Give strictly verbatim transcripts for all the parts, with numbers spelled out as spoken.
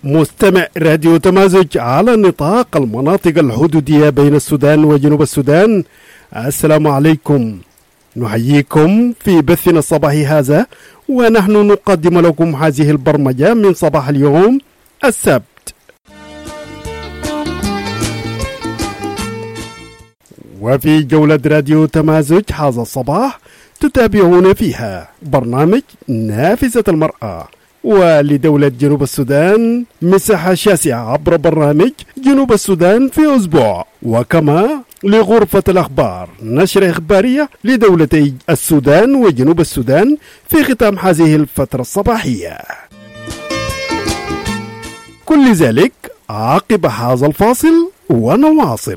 مستمع راديو تمازج على نطاق المناطق الحدودية بين السودان وجنوب السودان، السلام عليكم. نحييكم في بثنا الصباحي هذا، ونحن نقدم لكم هذه البرمجة من صباح اليوم السبت. وفي جولة راديو تمازج هذا الصباح تتابعون فيها برنامج نافذة المرأة، ولدولة جنوب السودان مساحة شاسعة عبر برنامج جنوب السودان في أسبوع، وكما لغرفة الأخبار نشرة إخبارية لدولتي السودان وجنوب السودان في ختام هذه الفترة الصباحية. كل ذلك عقب هذا الفاصل ونواصل.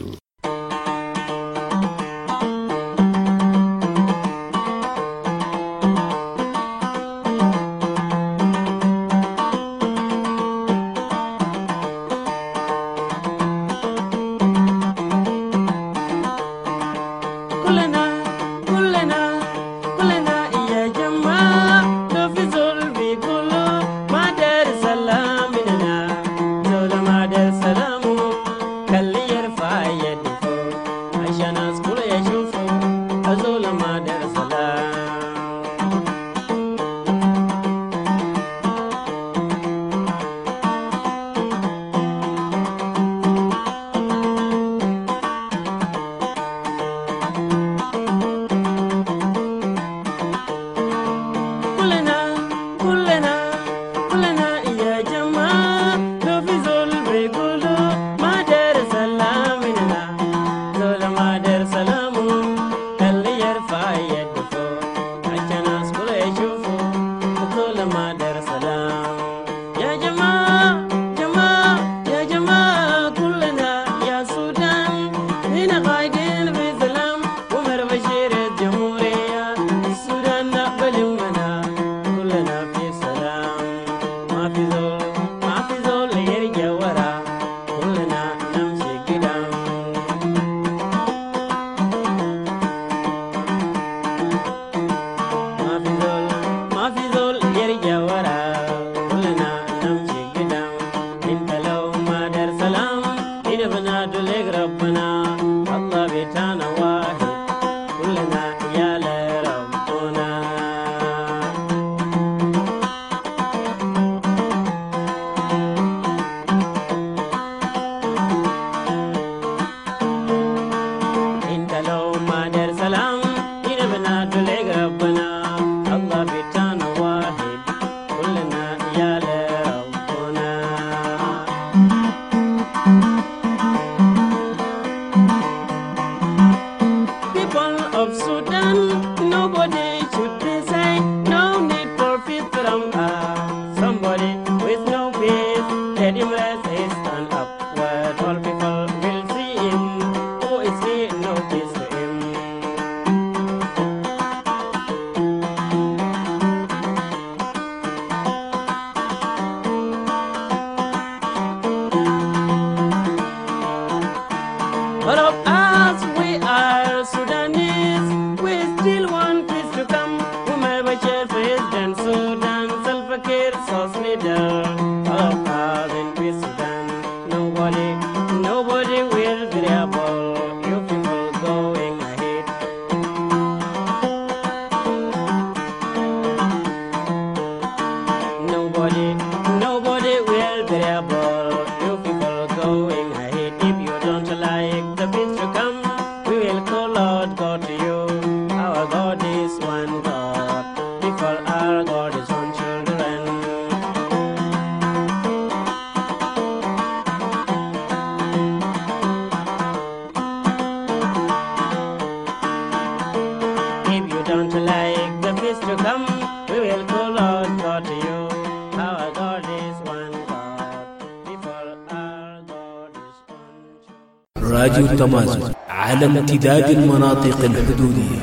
راديو تمازج على امتداد المناطق الحدودية.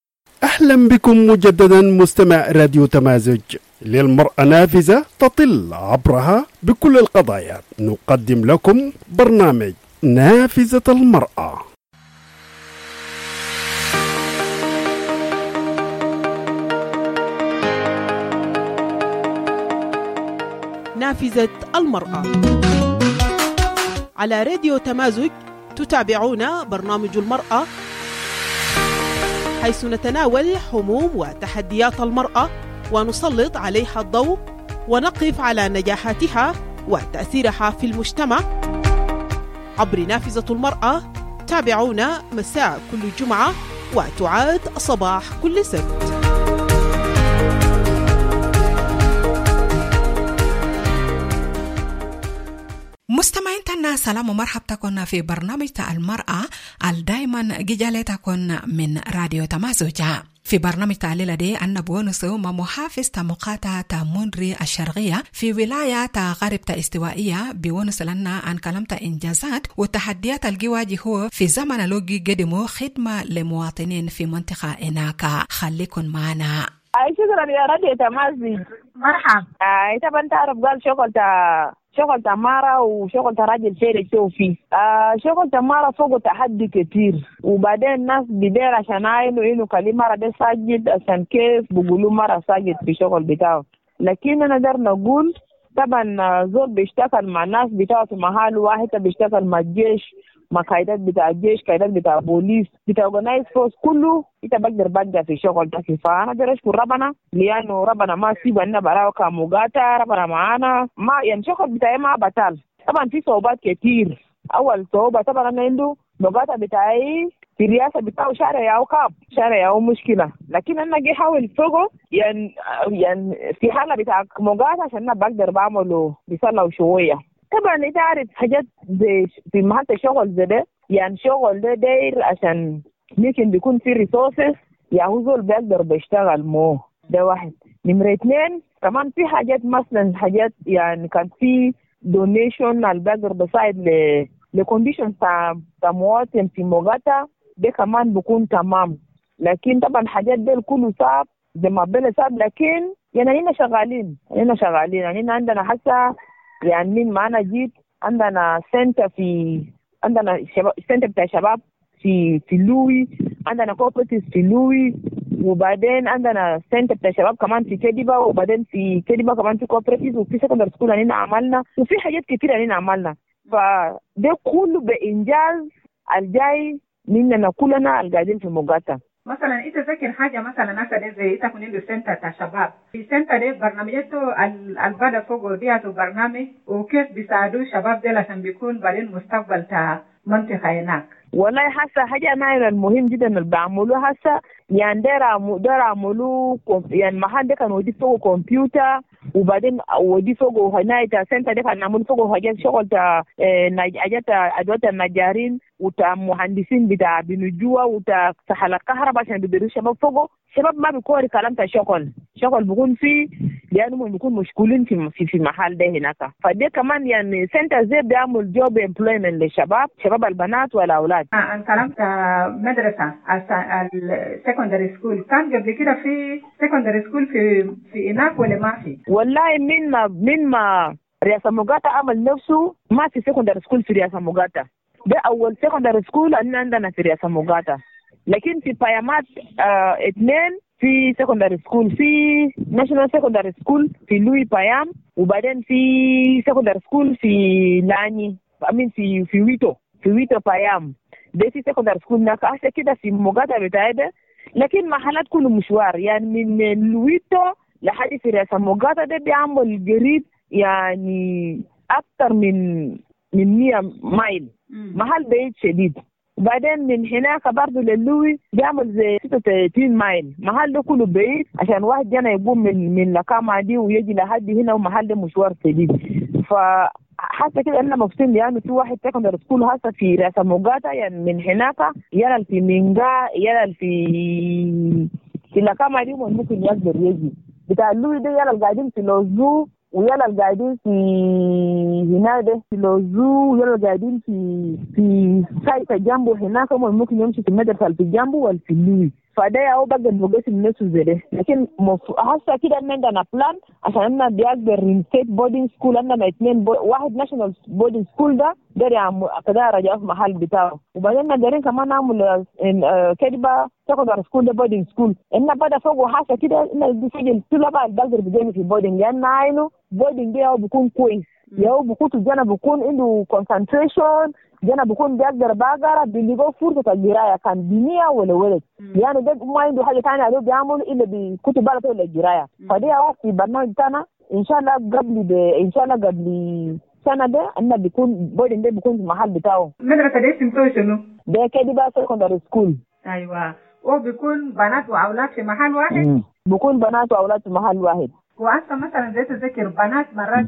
أهلا بكم مجددا مستمع راديو تمازج. للمرأة نافذة تطل عبرها بكل القضايا. نقدم لكم برنامج نافذة المرأة. نافذة المرأة. على راديو تمازج تتابعون برنامج المرأة، حيث نتناول هموم وتحديات المرأة ونسلط عليها الضوء ونقف على نجاحاتها وتأثيرها في المجتمع عبر نافذة المرأة. تابعونا مساء كل جمعة وتعاد صباح كل سبت. مستمعين تنا سلام ومرحبا تكون في برنامج المرأة الدائما جيجالي تكون من راديو تمازج. في برنامج تعليل دي أن بونسو ما محافظ تمقاطعة تمونري الشرقية في ولاية غرب استوائية بونس لنا عن كلمة إنجازات والتحديات الجواجه هو في زمن لوجي قدموا خدمة لمواطنين في منطقة إناكا. خليكن معنا. شكرا يا راديو تمازج. مرحبا. انت بنت تعرف قال شغل تا شغل تمارة وشغل راجل شيري شوفي. آه شغل تمارة فوق تحدي كتير، وبعدين الناس بدير عشان عاينوا إنه كلمة رادي ساجد عشان كيف بقولوا مرة ساجد في شغل بتاعه. لكن أنا در نقول طبعا زول بيشتغل مع الناس بتاعه في محل واحد، بيشتغل مع الجيش، مع قايدات بتاع الجيش، قايدات بتاع بوليس، بتاع organize force، كله انت بقدر بقدر في شغل ده. فانا بدي اشكر ربنا لانه ربنا ما سيبنا براو كمقاطع، ربنا معانا، ما يعني شغل بتاعي ما بطال. طبعا في صعوبات كتير. اول صعوبه طبعا انا عنده مقاطع بتاعي في الرئاسه بتاعه شارع ياو كاب، شارع ياو مشكله، لكن انا جي حاول فوقه يعني يعني في حاله بتاع مقاطع عشان انا بقدر بعمله بيصلوا شويه. طبعا انت عارف حاجات زي في محل الشغل زي ده، يعني شغل ده داير عشان ممكن بيكون في ريسورسز يا هو زول بيقدر بيشتغل مو ده واحد. نمرة اثنين كمان في حاجات مثلا حاجات يعني كان في دونيشن اللي بيقدر بساعد ل لكونديشن تاع تاع مواطن في مقاطعة ده كمان بيكون تمام. لكن طبعا حاجات ده كله صعب زي ما بلا صعب، لكن يعني هنا شغالين هنا شغالين يعني عندنا حتى يعني مين معنا جيت عندنا سنتر في عندنا شباب سنتر بتاع شباب في في لوي، عندنا كوبرتيف في لوي، وبعدين عندنا سنتر بتاع شباب كمان في كديبا، وبعدين في كديبا كمان في كوبرتيف، وفي سكندري سكول هنا عملنا، وفي حاجات كتير هنا عملنا. فده كله بإنجاز الجاي مننا كلنا القاعدين في مقاطعة. مثلا انت ذكر حاجه مثلا هسه زي تكون عنده سنتر تاع شباب، في سنتر ده برنامجته البدا فوق دياتو برنامج وكيف بيساعدوا الشباب ده عشان بيكون بعدين مستقبل تاع منطقه هناك. والله هسه حاجه انا المهم جدا اللي بعملوه هسه يعني دار دار عملوا يعني محل ده كان ودي فوق كمبيوتر، وبعدين ودي فوق هناك سنتر ده كان نعمل فوق حاجات شغل تاع حاجات ادوات النجارين وتاع مهندسين بتاع بنجوه وتاع سحل الكهرباء عشان بيديروا شباب فوق. شباب ما بيكون كلام تاع شغل شغل بيكون فيه لانهم بيكون مشغولين في في في محل ده هناك. فده كمان يعني سنتر زي بيعمل جوب امبلويمنت للشباب، شباب البنات والاولاد. اه انا كلام تاع مدرسه السكندري سكول، كان قبل كده في سكندري سكول في في هناك ولا ما في؟ والله من ما من ما رئاسه مقاطعه عمل نفسه ما في سكندري سكول في رئاسه مقاطعه. ده اول سكندري سكول عندنا في رئاسه مقاطعه، لكن في بايامات آه اثنين في سكندري سكول، في ناشونال سكندري سكول في لوي بايام، وبعدين في سكندري سكول في لاني امين في في ويتو في ويتو بايام. ده في سكندري سكول هناك هسه كده في مقاطعه بتاعي ده، لكن محلات كله مشوار يعني من ويتو لحد في رئاسه مقاطعه. ده بيعمل قريب يعني اكثر من من مية مايل، محل بعيد شديد. وبعدين من هناك برضه للوي بيعمل زي ستة وثلاثين مايل، محل ده كله بعيد عشان واحد جانا يقوم من من لكامة دي ويجي لحد هنا، ومحل ده مشوار شديد. فحتى كده انا مبسوطين يعني في واحد سكندري سكول هسه في راس مقاطعة يعني من هناك يلا في مينجا يلا في في لكامة دي ممكن يقدر يجي. بتاع اللوي ده يلا قاعدين في لوزو، ويلا القاعدين في هنا ده في لوزو، ويلا قاعدين في في سايت جنبه هناك ممكن يمشي في المدرسه اللي في جنبه ولا في اللوي. فده هو بقى المقاسم نفسه زي ده. لكن مف... هسه كده عندنا بلان عشان انا بيقدر ستيت بودينج سكول، عندنا اثنين بو... واحد ناشونال بودينج سكول ده داري عم كده رجع في محل بتاعه، وبعدين دارين كمان نعمل كده سكندري سكول ده بودينج سكول. ان بدا فوق هسه كده ان بيسجل طلبه البلدر بيجي في بودينج لان عينه boarding ده بيكون كويس ياو بيكون جانا بيكون عنده concentration جانا بيكون بيقدر بقرا بيلقوا فرصة القراية كان بنية ولا ولد يعني ده ما عنده حاجة ثانية عليه بيعمل إلا بكتب بلده ولا القراية فدي في برنامج تانا إن شاء الله قبل ب... إن شاء الله قبل سنة ده أنا بيكون بوردين ده بيكون في المحل بتاعه. مدرسة ده اسمه شنو؟ ده كده بقى secondary school. أيوة هو بيكون بنات وأولاد في محل واحد؟ مم. بيكون بنات وأولاد في محل واحد. وأصلا مثلا زي تذكر بنات مرات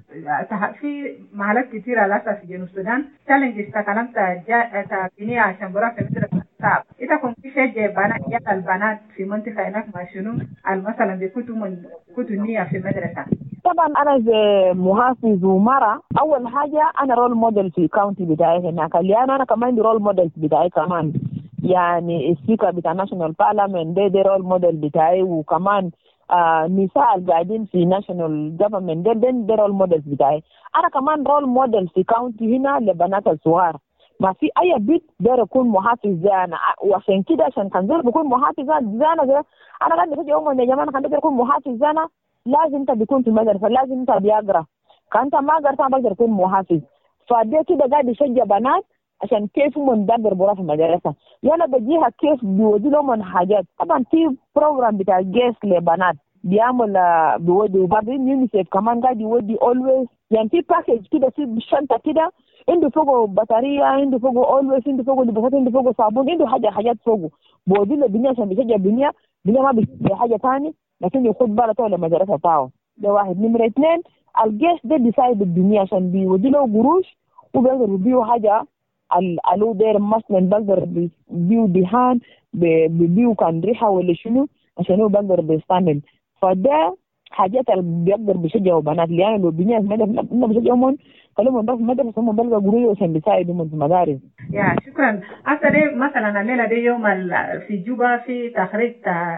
في محلات كثيرة لسه في جنوب السودان تشالنجز تكلمت تابينية عشان بروح في مدرسة صعب. إذا كنت في شيء بنات يا البنات في منطقة هناك ما شنو مثلا بيكونوا من كتوا نية في مدرسة. طبعا أنا زي محافظ ومرة أول حاجة أنا رول موديل في كاونتي بتاعي هناك اللي أنا أنا كمان رول موديل بتاعي كمان يعني السبيكر بتاع ناشونال بارلمنت ده ده رول موديل بتاعي وكمان آه نساء القاعدين في ناشونال جوفرمنت ده ده رول موديل بتاعي أنا كمان رول موديل في كاونتي هنا لبنات الصغار ما في أي بيت ده يكون محافظ زي أنا وعشان كده عشان كان زي بكون محافظ زي أنا زي أنا قاعد بفجأة يوم يا جماعة كان بكون محافظ زي أنا لازم أنت بيكون في المدرسة لازم أنت بيقرأ كأنت ما قرأت ما بقدر تكون محافظ فده كده قاعد يشجع بنات عشان كيف من دبر برا في المدرسة يلا بجيها كيف بيودي لهم حاجات طبعا في بروجرام بتاع جيس لبنات بيعمل بيودي وبعدين يونيسيف كمان قاعد يودي always يعني في باكيج كده في شنطة كده عنده فوقه بطارية عنده فوقه always عنده فوقه لبسات عنده فوقه صابون عنده حاجة حاجات فوقه بيودي له بنية عشان بيشجع بنية بنية ما بيشجع حاجة تاني لكن يخد باله طول المدرسة بتاعه ده واحد نمرة اثنين الجيش ده بيساعد الدنيا عشان بيودي له قروش وبيقدر يبيعوا حاجة الو دير مثلا بقدر بيبيعوا دهان بيبيعوا كان ريحة ولا شنو عشان هو بقدر بيستعمل فده حاجات اللي بيقدر بيشجعوا بنات اللي يعني لو بنية المدرسة ما بيشجعهم خلوهم ينضروا في المدرسة هم بلغوا قروش عشان بيساعدهم في المدارس. يا شكرا. هسه دي مثلا الليلة دي يوم في جوبا في تخريج تا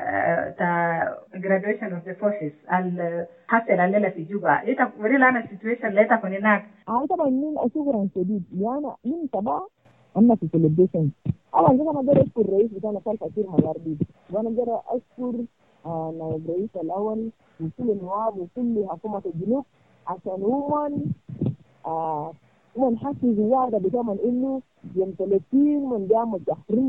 تا graduation of the forces الحصل الليلة في جوبا. إيه تقولي لنا السيتويشن اللي تكون هناك؟ آه طبعا من شكرا شديد يعني من تبع أنا في celebration. أول حاجة أنا جرى أشكر الرئيس بتاعنا خالد كثير مغاربي وأنا جرى أشكر نائب الرئيس الأول وكل النواب وكل حكومة الجنوب عشان هم آه من حكي زيادة بتمن إنه يوم ثلاثين من جام التحرير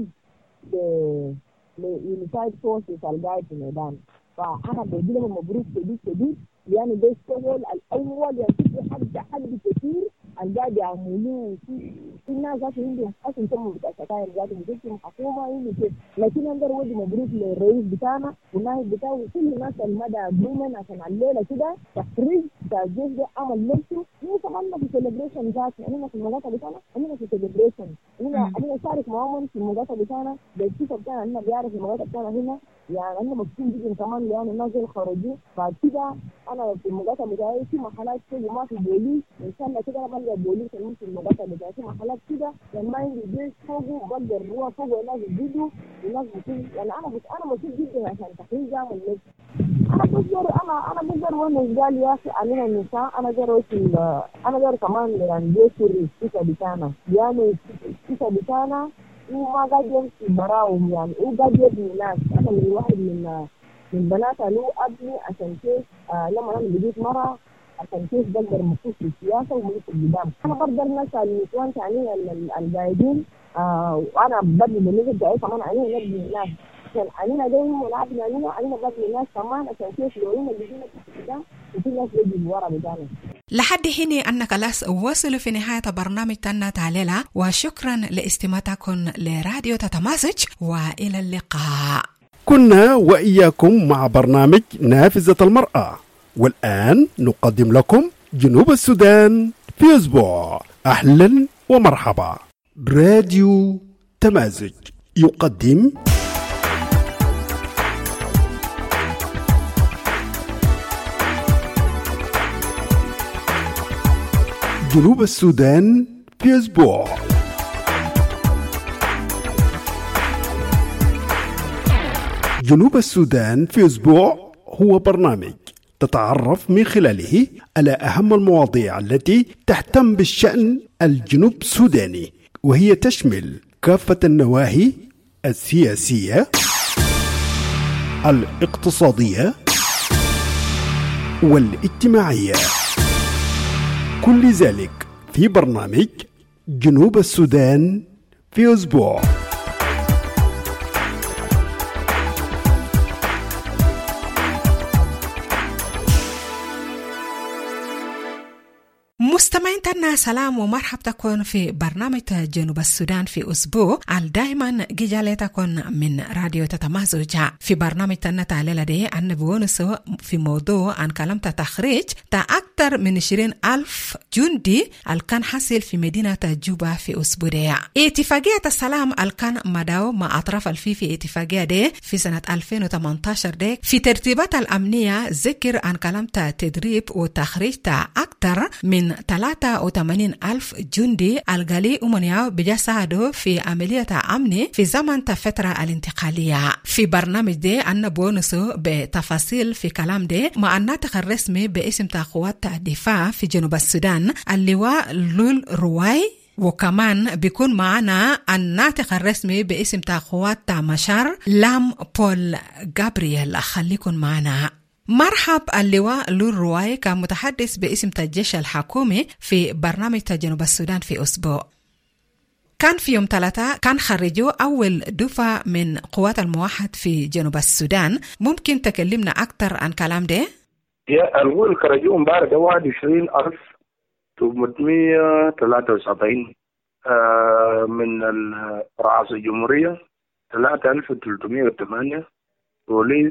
ليونيفايد فورسز القاعد في الميدان فأنا بدي لهم مبروك شديد شديد يعني ده الشغل الأول يعني في حد حد كثير القاعد يعملوه في في ناس ذات عندهم أصلا يسموا بتاع ستاير ذات بتجيهم حكومة إنه كده لكن أقدر ودي مبروك للرئيس بتاعنا والنائب بتاعه وكل الناس المدى دوما عشان الليلة كده تحرير بتاع الجيش ده عمل نفسه إنه كمان في سيلبريشن ذات يعني في المقاطعة بتاعنا إنه في سيلبريشن إنه إنه نشارك معهم في المقاطعة بتاعنا بالكيسة بتاعنا إنه بيعرف المقاطعة بتاعنا هنا يعني أنا مبسوط جدا كمان لأن الناس الخارجية بعد كده أنا في المقاطعة بتاعي في محلات كده ما في بوليس إن شاء الله كده أنا بلقى بوليس كمان في المقاطعة بتاعي في محلات كده يعني ما عندي جيش فوقه بقدر هو فوقه الناس يجيبوا الناس بتيجي يعني أنا بس أنا مبسوط جدا عشان تحرير جامد لك أنا بقدر أنا أنا بقدر وأنا قال يا أخي علينا النساء أنا جرى أنا جرى كمان يعني جيش الكيسة بتاعنا يعني الكيسة بتاعنا وما قاعد يمشي براهم يعني وقاعد يبني ناس أنا من واحد من من بنات له أبني عشان كيف آه لما أنا بديت مرة عشان كيف بقدر مخصوص في السياسة ومخصوص قدام أنا بقدر نسأل النسوان تاني القاعدين آه وأنا ببني بالنسبة بتاعي كمان علينا نبني ناس عشان علينا دايما ونعبنا علينا علينا ببني ناس كمان عشان كيف لو إحنا بيجينا في قدام وفي ناس بيجي ورا بتاعنا. لحد هنا أنك لاس وصلوا في نهاية برنامج تنا تعليلا وشكرا لاستماعتكم لراديو تتماسج وإلى اللقاء. كنا وإياكم مع برنامج نافذة المرأة والآن نقدم لكم جنوب السودان في أسبوع. أهلا ومرحبا. راديو تمازج يقدم جنوب السودان في أسبوع. جنوب السودان في أسبوع هو برنامج تتعرف من خلاله على أهم المواضيع التي تهتم بالشأن الجنوب السوداني وهي تشمل كافة النواحي السياسية الاقتصادية والاجتماعية. كل ذلك في برنامج جنوب السودان في أسبوع. مستمعين تنا سلام ومرحب تكون في برنامج جنوب السودان في أسبوع على دايما جيجالي تكون من راديو تتمازوجة. في برنامج تنا تعالى لدي أن بونسو في موضوع عن كلام تخريج تا أكثر من عشرين ألف جندي الكان حصل في مدينة جوبا في أسبوع دي. اتفاقية السلام الكان مداو مع أطراف الفي في اتفاقية دي في سنة ألفين وثمانية عشر دي في ترتيبات الأمنية ذكر عن كلام تدريب وتخريج تا أكثر من ثلاثة وثمانين ألف جندي الغالي أمنياو بجسادو في عملية أمني في زمن الفترة الانتقالية. في برنامج دي أن بونسو بتفاصيل في كلام دي مع الناطق الرسمي باسم قوات الدفاع في جنوب السودان اللواء لول رواي، وكمان بيكون معنا الناطق الرسمي باسم قوات مشار لام بول غابرييل. خليكن معنا. مرحب اللواء لول رواي كمتحدث باسم الجيش الحكومي في برنامج جنوب السودان في أسبوع. كان في يوم ثلاثة كان خرجوا أول دفعة من قوات الموحد في جنوب السودان. ممكن تكلمنا أكثر عن كلام ده؟ يا الأول خرجوا مبارك واحد وعشرين ألف وثمانمائة وثلاثة وسبعين آه من رئاسة الجمهورية، ثلاثة آلاف وثلاثمائة وثمانية بوليس،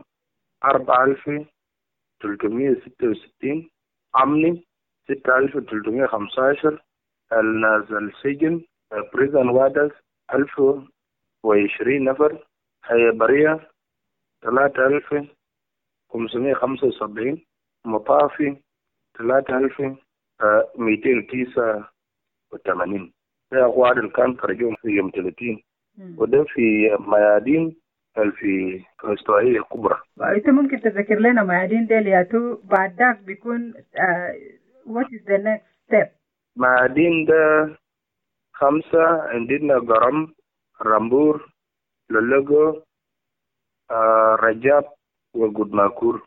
أربعة آلاف وثلاثمائة وستة وستين أمني، ستة آلاف وثلاثمائة وخمسة عشر الناس السجن بريزن وادس ألف وعشرين نفر، هيئة برية ثلاثة آلاف وخمسمائة وخمسة وسبعين، مطافي ثلاثة آلاف ومئتين وتسعة وثمانين. ده أخوات اللي كان خرجوا في يوم ثلاثين، وده في ميادين في الاستوائية الكبرى. أنت ممكن تذكر لنا ميادين ديل ياتو بعد ذاك بيكون uh, what is the next step؟ ميادين ده خمسة، عندنا غرام، رامبور، لولوغو، آه، رجاب وغودماكور.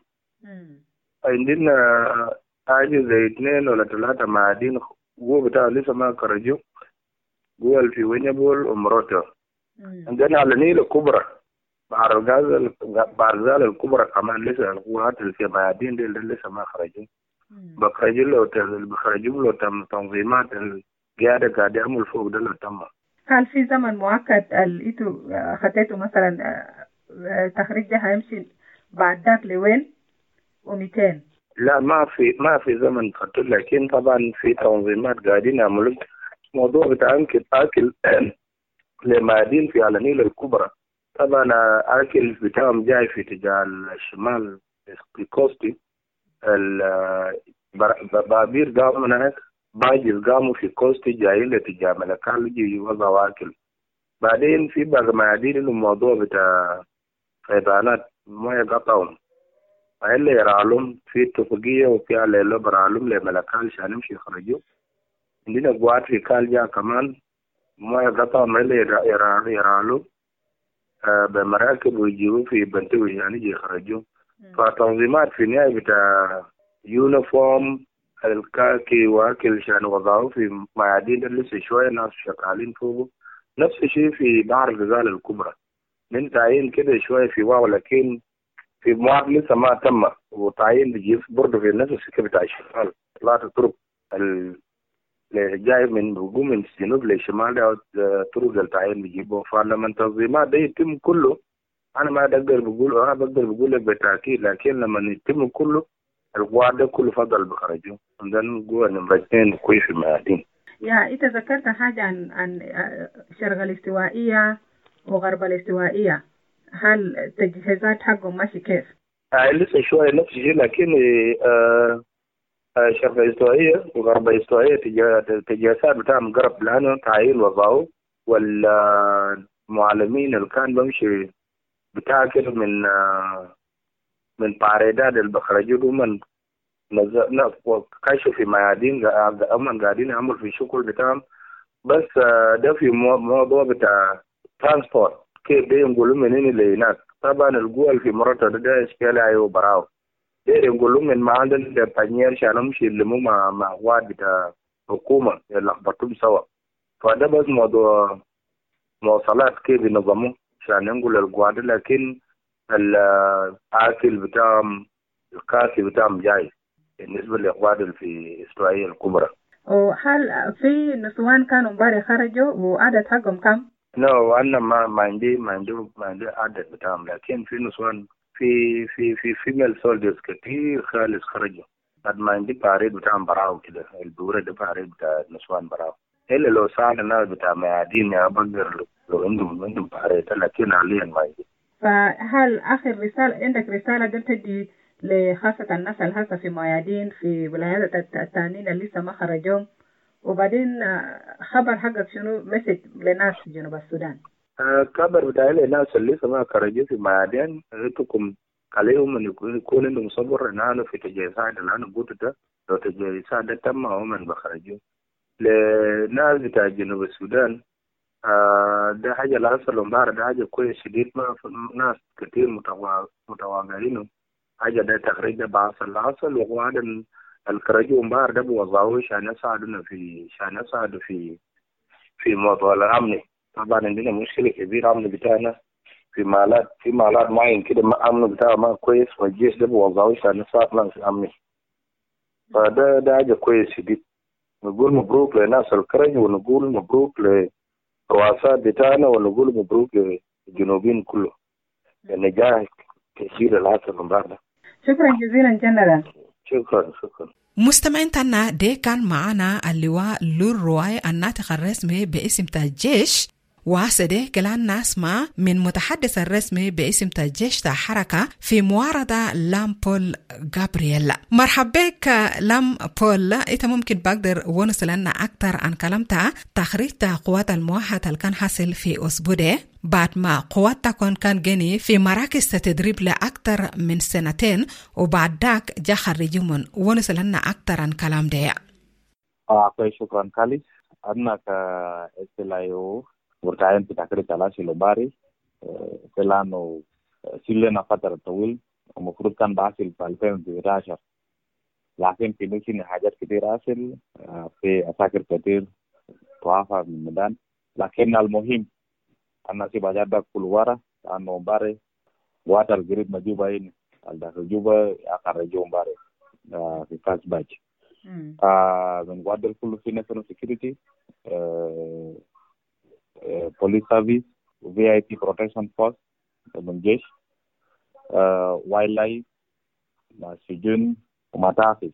عندنا حاجة زي اثنين ولا ثلاثة ميادين هو بتاع لسه ما خرجوا، هو في وينيبول ومروتو. عندنا على النيل الكبرى بارزال بارزال الكبرى كمان لسه القوات اللي في ميادين دي اللي لسه ما خرجوا. بخرجوا له بخرجوا له تم تنظيمات القيادة قاعد يعمل فوق ده تم. هل في زمن مؤكد لقيتوا خدتوا مثلا تخريج ده هيمشي بعد ذاك لوين ومئتين؟ لا ما في ما في زمن خطط، لكن طبعا في تنظيمات قاعدين يعملوا موضوع بتاع أكل أكل لميادين في على النيل الكبرى. طبعا أكل بتاعهم جاي في اتجاه الشمال في كوستي، البابير قاموا هناك، باجل قاموا في كوستي جايين لاتجاه ملكال يجي يوضعوا أكل. بعدين في بعض ميادين الموضوع بتاع فيضانات مويه قطعهم، اللي يرعلهم في اتفاقية وفي على اللي برعلهم لملكال عشان يمشي يخرجوا. عندنا قوات في كالجا كمان مويه قطعهم اللي يرعلوا آه بمراكب ويجيبوا في بنتوي يعني يجي يخرجوا. فتنظيمات في النهاية بتاع يونيفورم الكاكي واكل عشان وضعوا في ميادين لسه شوية ناس شغالين فوقه. نفس الشيء في بحر الغزال الكبرى من تعيين كده شوية في واو، لكن في مواد لسه ما تم، وتعيين بيجي برضه في نفس السكة بتاع الشمال ثلاثة طرق جاي من هجوم من الجنوب للشمال ده طرق التعيين بيجيبوه. فلما التنظيمات ده يتم كله أنا ما أقدر بقول أنا بقدر بقول لك بالتأكيد، لكن لما يتم كله القوات ده كله فضل بخرجه عندنا قوة نمرة اثنين كويس في الميادين. يا أنت ذكرت حاجة عن عن شرق الاستوائية وغرب الاستوائية، هل التجهيزات حقهم ماشي كيف؟ آه لسه شوية نفس الشيء، لكن آه آه شرق الاستوائية وغرب الاستوائية التجهيزات بتاعهم قرب لأنه تعيين وضعوا، والمعلمين اللي كان بمشي بتاكل من آه من بارداد اللي بخرجوا من نزل كشف في ميادين هم قاعدين يعملوا في الشغل بتاعهم. بس آه ده في موضوع بتاع ترانسبورت كيف ده ينقلوا من هنا لهناك. طبعا القوى في مرتب ده اشكال ايوه براو دير نقول من ما عندنا بانير عشان نمشي اللي مو مع مع واد بتاع حكومة يلخبطوهم سوا. فده بس موضوع مواصلات كيف ينظموه عشان نقول القواد، لكن الآكل بتاعهم الكافي بتاعهم جاي بالنسبة للقواد في إسرائيل الكبرى. وهل في نسوان كانوا مباري خرجوا وعدد حقهم كم؟ نو أنا ما ما عندي ما عندي ما عندي عدد بتاعهم، لكن في نسوان في في في فيميل سولجرز كتير خالص خرجوا. بعد ما عندي باريد بتاعهم براو كده، الدورة ده باريد بتاع نسوان براو. إلا لو ساعد الناس بتاع ميادين يا بقدر لو عندهم عندهم باريد، لكن حاليا ما عندي. فهل آخر رسالة عندك رسالة قلت تدي لخاصة الناس اللي هسه في ميادين في ولايات التانيين اللي لسه ما خرجوا، وبعدين خبر حقك شنو مسج لناس جنوب السودان؟ خبر بتاعي للناس اللي لسه ما خرجوا في ميادين ريتكم عليهم ان يكون يكون عندهم صبر انه في تجهيزات اللي انا قلت ده، لو تجهيزات ده تم هم من بخرجوا. لناس بتاع جنوب السودان ده حاجة لا أصل مبارا، ده حاجة كويس شديد، ما ناس كتير متواقعينه حاجة ده تخريج ده بعصر العصر، وهذا الخرجوا مبارا ده بوضعوه عشان يساعدنا في عشان يساعدوا في في موضوع الأمن. طبعا عندنا مشكلة كبيرة أمن بتاعنا في مالات في مالات معين كده ما أمن بتاعه ما كويس، والجيش ده بوضعوه عشان يساعدنا في الأمن. فده ده حاجة كويس شديد. نقول مبروك لناس الخرجوا، ونقول مبروك ل الرؤساء بتاعنا، ونقول مبروك للجنوبين كله النجاح كثير العصر من بعد. شكرا جزيلا جنرال. شكرا شكرا. مستمعين تنا دي كان معنا اللواء لور رواي الناطق الرسمي باسم الجيش، وسده كلام نسمع من متحدث الرسمي باسم الجيش تاع حركة في معارضة لام بول غابرييل. مرحبا بك لام بول، انت ممكن بقدر ونصل لنا اكثر عن كلامتا تخريج قوات الموحدة اللي كان حاصل في اسبوده بعد ما قواتكم كان جني في مراكز تدريب لأكثر من سنتين، وبعد ذاك جا خريجون ونصل لنا اكثر عن كلام ده. اه شكرا كالي. انا كاستلايو ورتاين في تكريت على شلوباري فلانو سيلنا فترة طويل، ومفروض كان باسل في ألفين وأحد عشر، لكن في نوشين حاجات كتير أصل في أساكر كتير توافى من الميدان. لكن المهم أنا سيبا جادا كل ورا أنه مباري واتر القريب مجوبة هنا الداخل جوبة أخرجوا مباري في فاس باج من وادر كله في national security Uh, police service, V I P protection force, من جيش, uh, wildlife, سجون ومتاحف.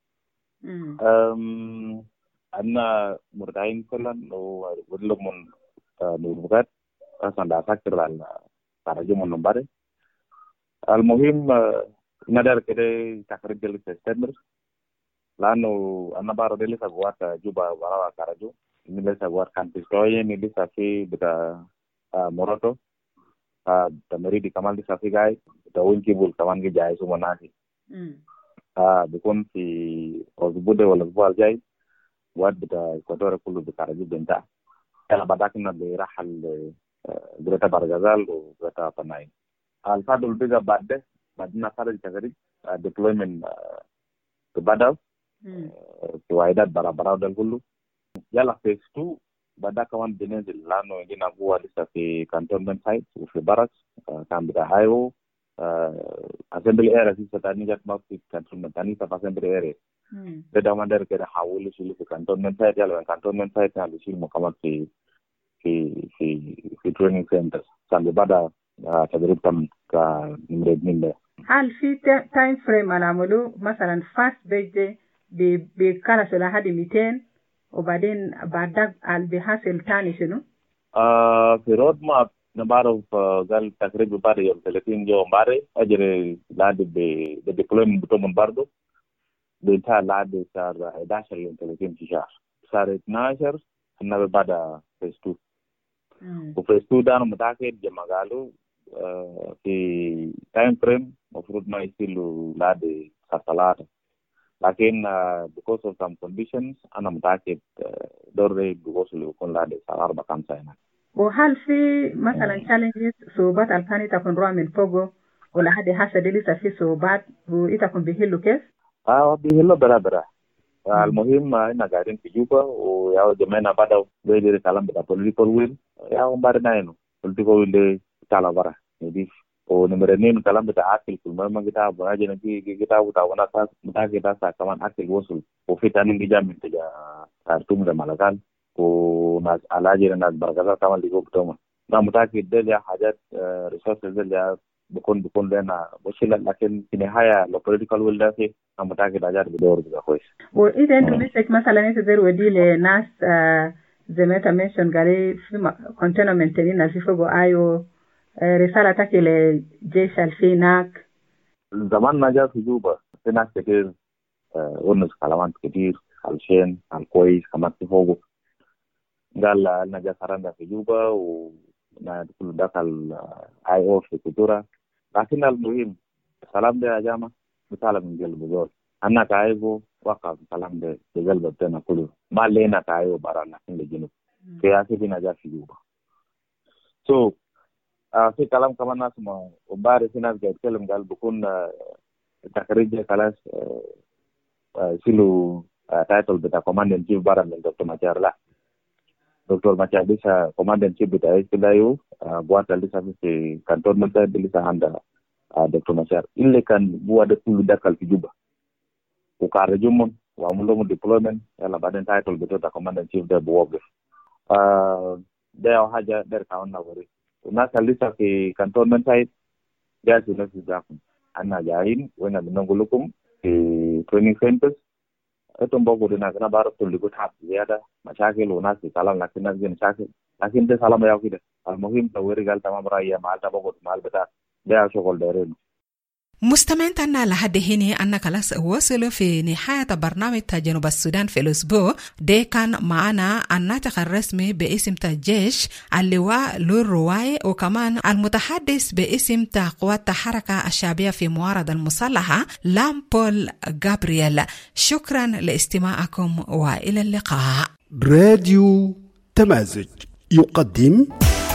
um, أنا مرتاحين كلنا ودلهم من نوربات أصلا ده أفكر على ترجمة من نمبر. المهم ندر كده تخرج اللي تستمر، لأنه أنا بعرف اللي سقوات جوبا وراء كارجو. Ini bisa buat kantis toy, ini bisa fi beta moroto, tamari di kamal di safi gai, daun kibul kaman ke jai semua nasi. Ah, bukun fi osbude wala bual jai, buat beta kotor kulu bekaraju benta. Kalau badak na berahal berita bargazal atau berita apa lain. Alfa dulu juga badde, badna kara dicari deployment ke badal, ke waidat bara-bara dal kulu. Yala phase two baada kawan binenzi lano wengine huwa lisa fi cantonment site fi barracks kambi da hayo assembly area sisa tani jat ma fi cantonment tani sa assembly area beda mandar ke da hawulu shi fi cantonment site yala cantonment site na shi mo kama fi fi fi fi training centers sambi bada tadrib tam ka nimred nimbe. هل في time frame العملو مثلا fast بيجي بكلا سلا هذه مئتين وبعدين بعدك البحاث تاني شنو؟ آه في رود ماب نبارو قال تقريبا باري يوم ثلاثين يوم باري أجري لاد ب بديبلويمنت بتومن باردو بينتهى لاد صار إحدى عشر يوم ثلاثين في شهر، صار اثنا عشر إحنا ببدأ فيس تو. وفيس تو ده أنا متأكد جماعة قالوا آه في تايم فريم مفروض ما يصيروا لاد ثلاثة. لكن uh, because of some conditions أنا متأكد دوري بيوصل يكون لادي صار أربع خمسة هنا. وهل في مثلا challenges صعوبات الثانية تكون رأى من فوقه ولا حد هسه دي لسه في صعوبات وإيتكم بيهلوا كيف؟ اه بيهلوا برا برا. المهم إننا قاعدين في جوبا ويا جماعنا بدأوا بيدير كلام بتاع political will يا هم بارنا إنه political will ده تعال برا نديف ونمرنين كلام بتاع أكل كل ما kita beraja nanti kita udah wana tas kita kita kaman akil wosul وفي تاني بيجا من تجا كارتوم ده ملكان وناس علاجي الناس بركات كمان اللي جوبتهم أنا متأكد ده ليه حاجات resources ده ليه بكون بكون لنا مشكلة لكن في النهاية لو political will ده في أنا متأكد أجار بدور بده كويس. وإذا أنتم نفسك مثلا أنت زي ودي لناس زي ما تمنشن قالي في كونتينر منتين في فوق أيو رسالة تكي لجيش الفيناك. زمان ما جاء في جوبا في ناس كتير ونس كلامات كتير خالشين الكويس كمان في فوق قال لنا جاء سرنا في جوبا ونا كل دخل اي او في كتورة لكن المهم السلام ده يا جماعة مثال من قلب زول أنا كايبو وقع السلام ده في قلب بتاعنا كله ما لينا كايبو برا لكن لجنوب في أسفين جاء في جوبا. so في كلام كمان ناس ما وباري في ناس قاعد يتكلم قال بكون تخريج خلاص سيلو تايتل بتاع كوماندنت شيف بارا من دكتور ماتشار لا دكتور ماتشار لسه كوماندنت شيف بتاع ايش كده يو buat لسه في كانتون متى لسه عند دكتور ماتشار اللي كان buat كل دخل في جوبا وكارجومون وعملوا ديبلويمنت يلا بعدين تايتل بتاع كوماندنت شيف ده بوقف ده حاجه ده كان نوري والناس اللي لسه في كانتونمنت سايت جالسين نفس الزاكم أنا جايين وأنا بنقول لكم في تريننج سنترز أنتم بقولوا لنا أنا بعرف تقول لكم حاب زيادة مشاكل وناس يسلم لكن ناس مشاكل لكن ده سلام يا كده المهم لو رجال تمام رأيه مع تبغوا مع بتاع ده شغل دارين. مستمعينا لحد هنا أن خلاص وصلوا في نهاية برنامج جنوب السودان في الأسبوع ده. كان معنا الناطق الرسمي باسم الجيش اللواء لور رواي وكمان المتحدث باسم قوات الحركة الشعبية في معارضة المسلحة لام بول غابرييل. شكرا لاستماعكم وإلى اللقاء. راديو تمازج يقدم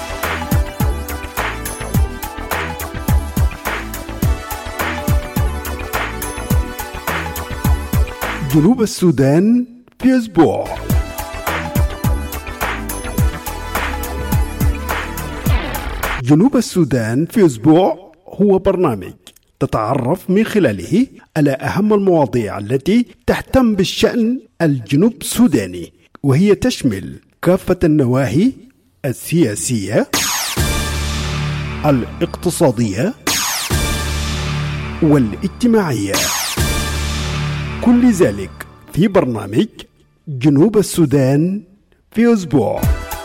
جنوب السودان في أسبوع. جنوب السودان في أسبوع هو برنامج تتعرف من خلاله على أهم المواضيع التي تهتم بالشأن الجنوب السوداني، وهي تشمل كافة النواحي السياسية، الاقتصادية والاجتماعية، كل ذلك في برنامج جنوب السودان في أسبوع.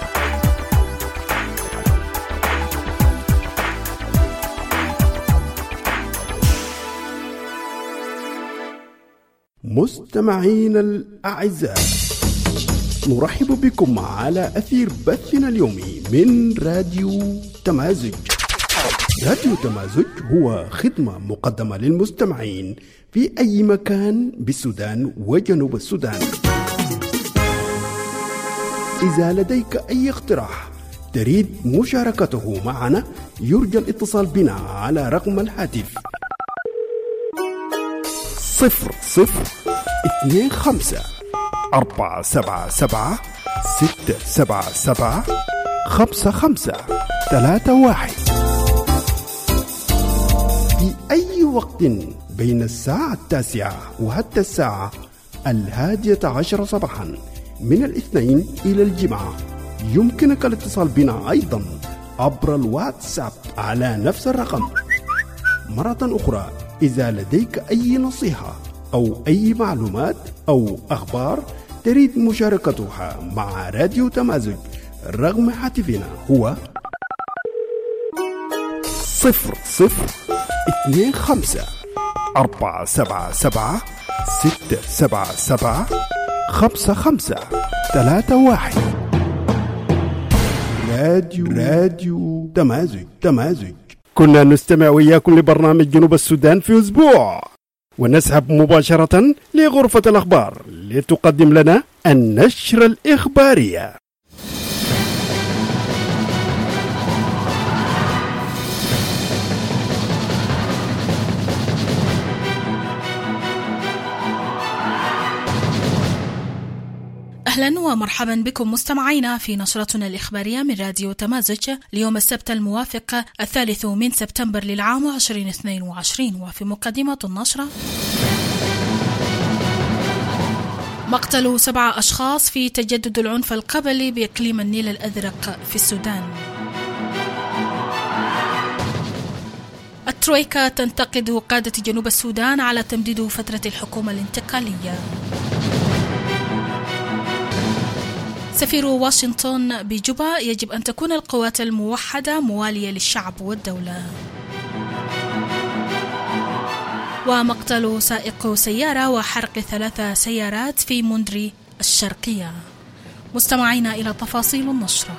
مستمعين الأعزاء، نرحب بكم على أثير بثنا اليومي من راديو تمازج. راديو تمازج هو خدمة مقدمة للمستمعين في أي مكان بالسودان وجنوب السودان. إذا لديك أي اقتراح تريد مشاركته معنا يرجى الاتصال بنا على رقم الهاتف صفر صفر اثنين خمسة أربعة سبعة سبعة ستة سبعة سبعة خمسة خمسة ثلاثة واحد. في أي وقت بين الساعة التاسعة وحتى الساعة الهادية عشر صباحا من الاثنين إلى الجمعة يمكنك الاتصال بنا أيضا عبر الواتساب على نفس الرقم. مرة أخرى، إذا لديك أي نصيحة أو أي معلومات أو أخبار تريد مشاركتها مع راديو تمازج، رقم هاتفنا هو صفر صفر اثنين خمسة أربعة سبعة سبعة ستة سبعة سبعة خمسة خمسة ثلاثة واحد. راديو راديو تمازج تمازج. كنا نستمع وياكم لبرنامج جنوب السودان في أسبوع، ونذهب مباشرة لغرفة الأخبار لتقدم لنا النشرة الإخبارية. أهلا ومرحبا بكم مستمعينا في نشرتنا الإخبارية من راديو تمازج ليوم السبت الموافق الثالث من سبتمبر للعام عشرين اثنين وعشرين. وفي مقدمة النشرة: مقتل سبعة أشخاص في تجدد العنف القبلي بإقليم النيل الأزرق في السودان. الترويكا تنتقد قادة جنوب السودان على تمديد فترة الحكومة الانتقالية. سفير واشنطن بجوبا: يجب أن تكون القوات الموحدة موالية للشعب والدولة. ومقتل سائق سيارة وحرق ثلاث سيارات في مندري الشرقية. مستمعين إلى تفاصيل النشرة.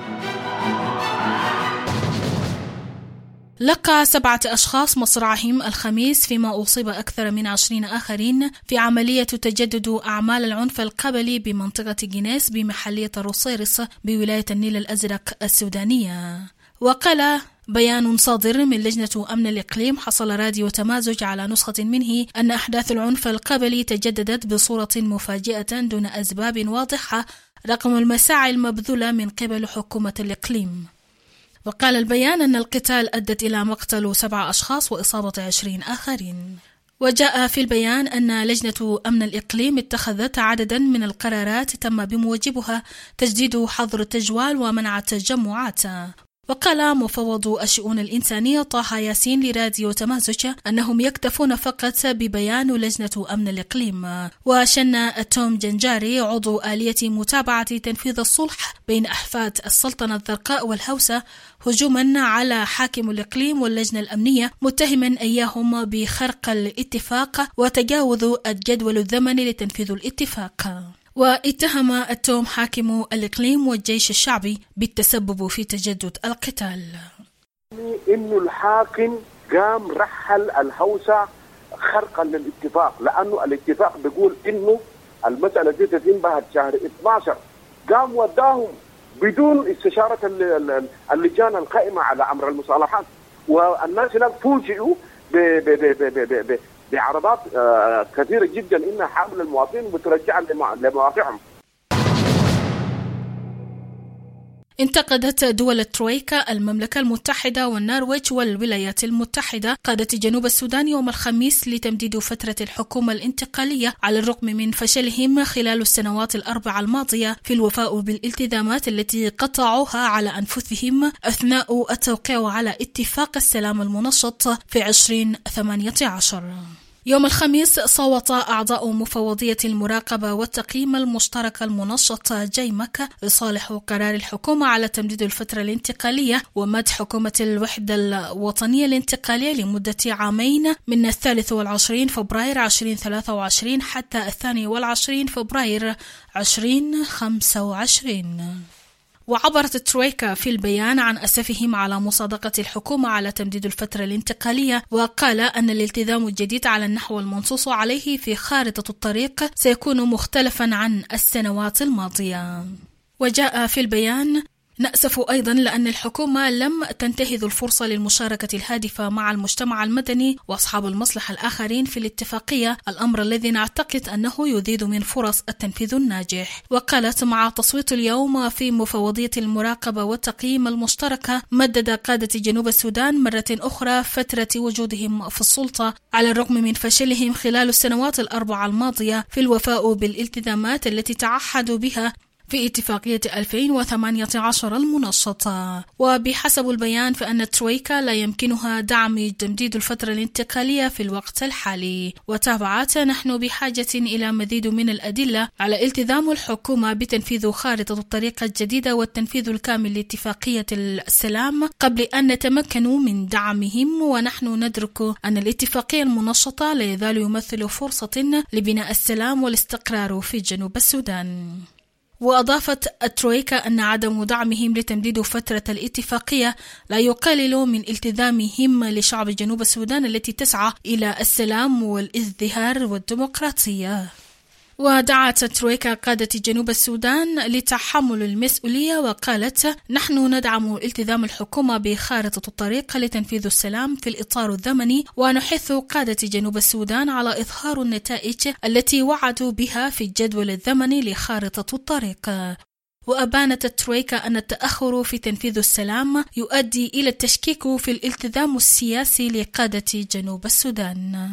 لقى سبعة أشخاص مصرعهم الخميس، فيما أصيب أكثر من عشرين آخرين في عملية تجدد أعمال العنف القبلي بمنطقة جينيس بمحلية روسيرس بولاية النيل الأزرق السودانية. وقال بيان صادر من لجنة أمن الإقليم: حصل راديو تمازج على نسخة منه أن أحداث العنف القبلي تجددت بصورة مفاجئة دون أسباب واضحة رغم المساعي المبذولة من قبل حكومة الإقليم. وقال البيان أن القتال أدت إلى مقتل سبعة أشخاص وإصابة عشرين آخرين. وجاء في البيان أن لجنة أمن الإقليم اتخذت عددا من القرارات تم بموجبها تجديد حظر التجوال ومنع التجمعات. وقال مفوض الشؤون الإنسانية طه ياسين لراديو تمازج أنهم يكتفون فقط ببيان لجنة أمن الإقليم. وشن توم جنجاري عضو آلية متابعة تنفيذ الصلح بين أحفاد السلطنة الزرقاء والهوسة هجوما على حاكم الإقليم واللجنة الأمنية، متهما إياهم بخرق الاتفاق وتجاوز الجدول الزمني لتنفيذ الاتفاق. واتهم التوم حاكم الإقليم والجيش الشعبي بالتسبب في تجدد القتال. إنه الحاكم قام رحل الهوسة خرقا للاتفاق، لأنه الاتفاق بيقول إنه المسألة دي تنتهي شهر اثناشر، قام وداهم بدون استشارة اللجان القائمة على أمر المصالحات، والناس هناك فوجئوا بعرضات كثيرة جدا إنها حامل المواطنين وترجع لمواقعهم. انتقدت دول الترويكا المملكة المتحدة والنرويج والولايات المتحدة قادة جنوب السودان يوم الخميس لتمديد فترة الحكومة الانتقالية على الرغم من فشلهم خلال السنوات الأربع الماضية في الوفاء بالالتزامات التي قطعوها على أنفسهم أثناء التوقيع على اتفاق السلام المنشط في عشرين ثمانية عشر. يوم الخميس صوت أعضاء مفوضية المراقبة والتقييم المشترك المنشط جيمك لصالح قرار الحكومة على تمديد الفترة الانتقالية ومد حكومة الوحدة الوطنية الانتقالية لمدة عامين من الثالث والعشرين فبراير عشرين ثلاثة وعشرين حتى الثاني والعشرين فبراير عشرين خمسة وعشرين. وعبرت الترويكا في البيان عن أسفهم على مصادقة الحكومة على تمديد الفترة الانتقالية، وقال أن الالتزام الجديد على النحو المنصوص عليه في خارطة الطريق سيكون مختلفا عن السنوات الماضية. وجاء في البيان: نأسف أيضا لأن الحكومة لم تنتهز الفرصة للمشاركة الهادفة مع المجتمع المدني وأصحاب المصلحة الآخرين في الاتفاقية، الأمر الذي نعتقد أنه يزيد من فرص التنفيذ الناجح. وقالت: مع تصويت اليوم في مفوضية المراقبة والتقييم المشتركة مدد قادة جنوب السودان مرة أخرى فترة وجودهم في السلطة على الرغم من فشلهم خلال السنوات الأربع الماضية في الوفاء بالالتزامات التي تعهدوا بها في اتفاقية ألفين وثمانية عشر المنشطة. وبحسب البيان فإن الترويكا لا يمكنها دعم تمديد الفترة الانتقالية في الوقت الحالي. وتابعت: نحن بحاجة إلى مزيد من الأدلة على التزام الحكومة بتنفيذ خارطة الطريق الجديدة والتنفيذ الكامل لاتفاقية السلام قبل أن نتمكن من دعمهم، ونحن ندرك أن الاتفاقية المنشطة لا يزال يمثل فرصة لبناء السلام والاستقرار في جنوب السودان. وأضافت الترويكا أن عدم دعمهم لتمديد فترة الاتفاقية لا يقلل من التزامهم لشعب جنوب السودان التي تسعى إلى السلام والازدهار والديمقراطية. ودعت ترويكا قادة جنوب السودان لتحمل المسؤولية، وقالت: نحن ندعم التزام الحكومة بخارطة الطريق لتنفيذ السلام في الإطار الزمني، ونحث قادة جنوب السودان على إظهار النتائج التي وعدوا بها في الجدول الزمني لخارطة الطريق. وأبانت ترويكا أن التأخر في تنفيذ السلام يؤدي إلى التشكيك في الالتزام السياسي لقادة جنوب السودان.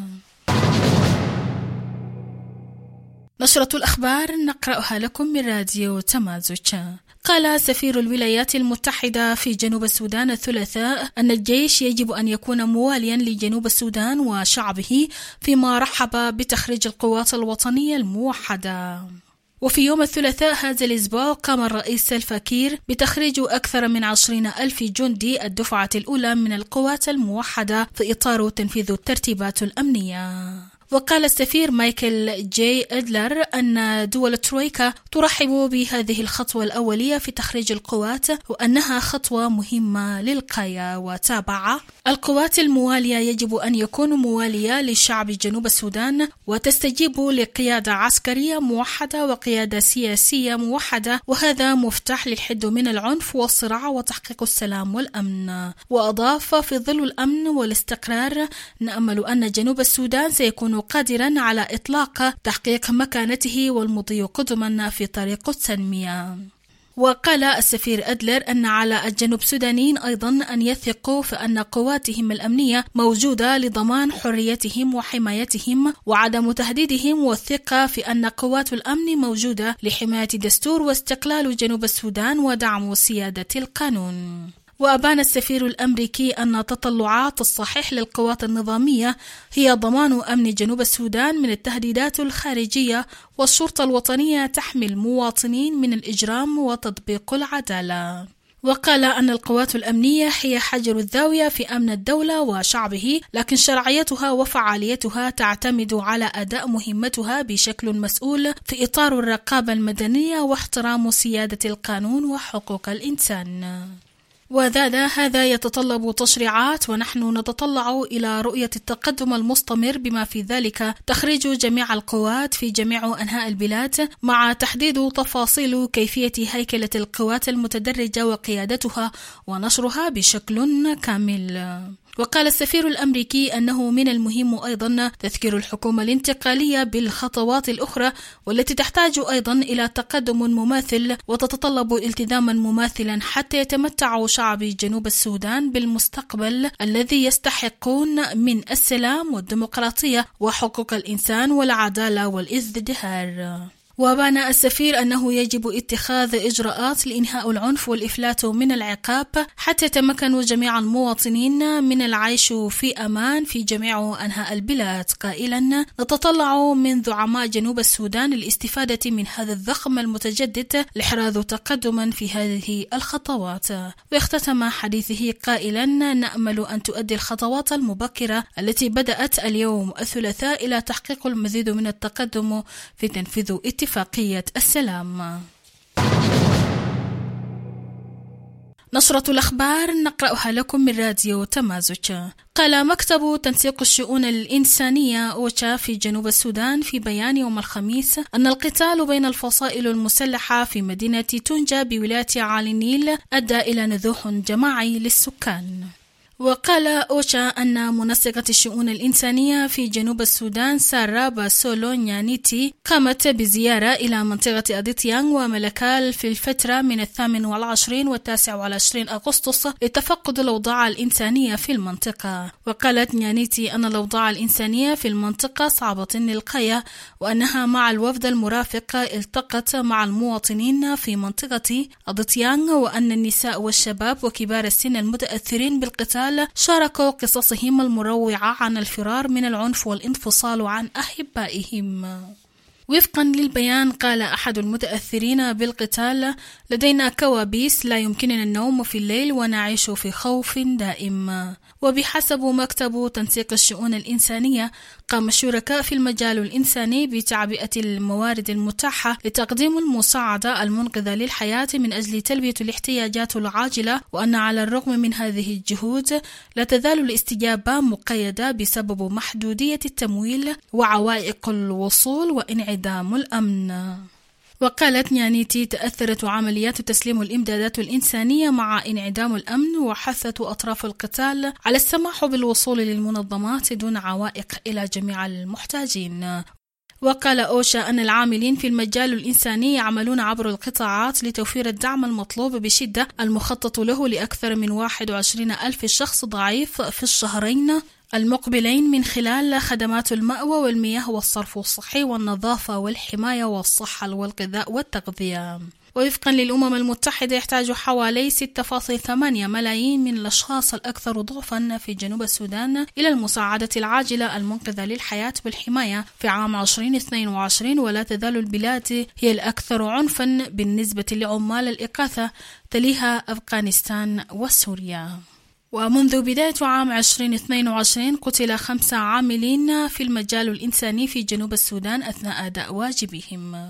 نشرة الأخبار نقرأها لكم من راديو تمازج. قال سفير الولايات المتحدة في جنوب السودان الثلاثاء أن الجيش يجب أن يكون مواليا لجنوب السودان وشعبه، فيما رحب بتخريج القوات الوطنية الموحدة. وفي يوم الثلاثاء هذا الأسبوع قام الرئيس سلفا كير بتخريج أكثر من عشرين ألف جندي الدفعة الأولى من القوات الموحدة في إطار تنفيذ الترتيبات الأمنية. وقال السفير مايكل جي إدلر أن دول ترويكا ترحب بهذه الخطوة الأولية في تخريج القوات، وأنها خطوة مهمة للغاية. وتابع: القوات الموالية يجب أن يكون موالية لشعب جنوب السودان، وتستجيب لقيادة عسكرية موحدة وقيادة سياسية موحدة، وهذا مفتاح للحد من العنف والصراع وتحقيق السلام والأمن. وأضاف: في ظل الأمن والاستقرار نأمل أن جنوب السودان سيكون قادرا على إطلاق تحقيق مكانته والمضي قدما في طريق التنمية. وقال السفير أدلر أن على الجنوب السودانيين أيضا أن يثقوا فأن قواتهم الأمنية موجودة لضمان حريتهم وحمايتهم وعدم تهديدهم، والثقة في أن قوات الأمن موجودة لحماية دستور واستقلال جنوب السودان ودعم سيادة القانون. وأبان السفير الأمريكي أن تطلعات الصحيح للقوات النظامية هي ضمان أمن جنوب السودان من التهديدات الخارجية، والشرطة الوطنية تحمي المواطنين من الإجرام وتطبيق العدالة. وقال أن القوات الأمنية هي حجر الزاوية في أمن الدولة وشعبه، لكن شرعيتها وفعاليتها تعتمد على أداء مهمتها بشكل مسؤول في إطار الرقابة المدنية واحترام سيادة القانون وحقوق الإنسان. وزاد: هذا يتطلب تشريعات، ونحن نتطلع إلى رؤية التقدم المستمر بما في ذلك تخريج جميع القوات في جميع أنحاء البلاد، مع تحديد تفاصيل كيفية هيكلة القوات المتدرجة وقيادتها ونشرها بشكل كامل. وقال السفير الأمريكي أنه من المهم أيضا تذكير الحكومة الانتقالية بالخطوات الأخرى والتي تحتاج أيضا إلى تقدم مماثل وتتطلب التزاما مماثلا حتى يتمتع شعب جنوب السودان بالمستقبل الذي يستحقون من السلام والديمقراطية وحقوق الإنسان والعدالة والازدهار. وبان السفير أنه يجب اتخاذ إجراءات لإنهاء العنف والإفلات من العقاب حتى يتمكن جميع المواطنين من العيش في أمان في جميع أنحاء البلاد، قائلا: نتطلع من زعماء جنوب السودان الاستفادة من هذا الضخم المتجدد لإحراز تقدما في هذه الخطوات. واختتم حديثه قائلا: نأمل أن تؤدي الخطوات المبكرة التي بدأت اليوم الثلاثاء إلى تحقيق المزيد من التقدم في تنفيذ اتفاقية السلام. نشرة الأخبار نقرأها لكم من راديو تمازج. قال مكتب تنسيق الشؤون الإنسانية أوشا في جنوب السودان في بيان يوم الخميس أن القتال بين الفصائل المسلحة في مدينة تونجا بولاية عالي النيل أدى إلى نزوح جماعي للسكان. وقال أوشا أن منسقة الشؤون الإنسانية في جنوب السودان سارة باسولو نيانيتي قامت بزيارة إلى منطقة أديتيانغ وملكال في الفترة من الثامن والعشرين والتاسع والعشرين أغسطس لتفقد الأوضاع الإنسانية في المنطقة. وقالت نيانيتي أن الأوضاع الإنسانية في المنطقة صعبة للغاية، وأنها مع الوفد المرافق التقت مع المواطنين في منطقة أديتيانغ، وأن النساء والشباب وكبار السن المتأثرين بالقتال شاركوا قصصهم المروعة عن الفرار من العنف والانفصال عن أحبائهم. وفقا للبيان قال أحد المتأثرين بالقتال: لدينا كوابيس، لا يمكننا النوم في الليل ونعيش في خوف دائم. وبحسب مكتب تنسيق الشؤون الإنسانية قام الشركاء في المجال الإنساني بتعبئة الموارد المتاحة لتقديم المساعدة المنقذة للحياة من أجل تلبية الاحتياجات العاجلة، وأن على الرغم من هذه الجهود لا تزال الاستجابة مقيدة بسبب محدودية التمويل وعوائق الوصول وانعدام إعدام الأمن. وقالت نيانيتي تأثرت عمليات تسليم الإمدادات الإنسانية مع انعدام الأمن، وحثت أطراف القتال على السماح بالوصول للمنظمات دون عوائق إلى جميع المحتاجين. وقال أوشا أن العاملين في المجال الإنساني يعملون عبر القطاعات لتوفير الدعم المطلوب بشدة المخطط له لأكثر من واحد وعشرين ألف شخص ضعيف في الشهرين المقبلين من خلال خدمات المأوى والمياه والصرف الصحي والنظافة والحماية والصحة والغذاء والتغذية. ووفقا للأمم المتحدة يحتاج حوالي ستة فاصلة ثمانية ملايين من الأشخاص الأكثر ضعفا في جنوب السودان إلى المساعدة العاجلة المنقذة للحياة بالحماية في عام ألفين واثنين وعشرين، ولا تزال البلاد هي الأكثر عنفا بالنسبة لعمال الإغاثة، تليها أفغانستان وسوريا. ومنذ بداية عام ألفين واثنين وعشرين قتل خمسة عاملين في المجال الإنساني في جنوب السودان أثناء أداء واجبهم.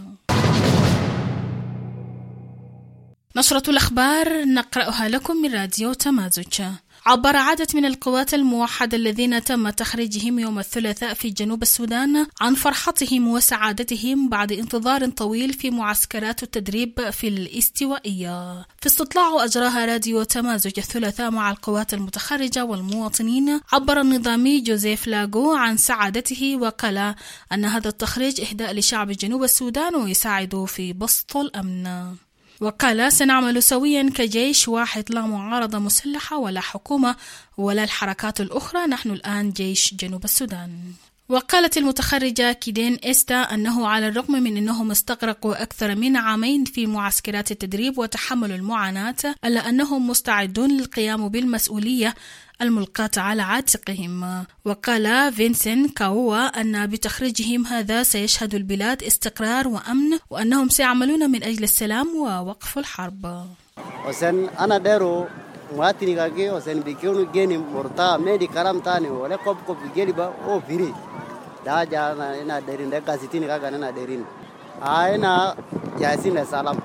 نشرة الأخبار نقرأها لكم من راديو تمازج. عبر عدد من القوات الموحدة الذين تم تخريجهم يوم الثلاثاء في جنوب السودان عن فرحتهم وسعادتهم بعد انتظار طويل في معسكرات التدريب في الاستوائية. في استطلاع أجراها راديو تمازج الثلاثاء مع القوات المتخرجة والمواطنين، عبر النظامي جوزيف لاغو عن سعادته، وقال أن هذا التخريج إهداء لشعب جنوب السودان ويساعد في بسط الأمن. وقال سنعمل سويا كجيش واحد، لا معارضة مسلحة ولا حكومة ولا الحركات الأخرى، نحن الآن جيش جنوب السودان. وقالت المتخرجة كيدين إستا أنه على الرغم من أنهم استغرقوا أكثر من عامين في معسكرات التدريب وتحملوا المعاناة، إلا أنهم مستعدون للقيام بالمسؤولية الملقاة على عاتقهم. وقال فينسن كاوا أن بتخريجهم هذا سيشهد البلاد استقرار وأمن، وأنهم سيعملون من أجل السلام ووقف الحرب. وسن أنا دارو مواتني كاكي وسن بيكونوا جيني مرتا ميدي كلام تاني ولا كوب كوب جيلبا أو فيري دا جانا أنا دارين دا كاسيتين كاكا أنا دارين أنا جالسين السلام